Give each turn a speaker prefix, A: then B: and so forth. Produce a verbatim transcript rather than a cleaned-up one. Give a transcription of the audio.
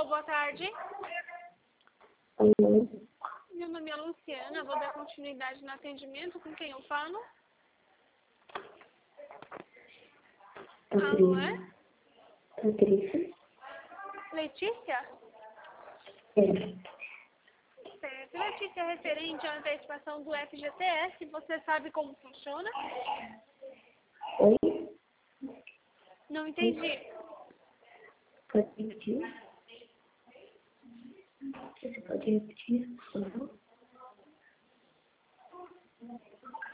A: boa tarde.
B: Alô?
A: Meu nome é Luciana, vou dar continuidade no atendimento. Com quem eu falo? Alô, é?
B: Patrícia?
A: Letícia?
B: É.
A: Certo. Letícia, referente à antecipação do F G T S, você sabe como funciona?
B: Oi?
A: Não entendi.
B: Pode repetir? Você pode repetir, por favor?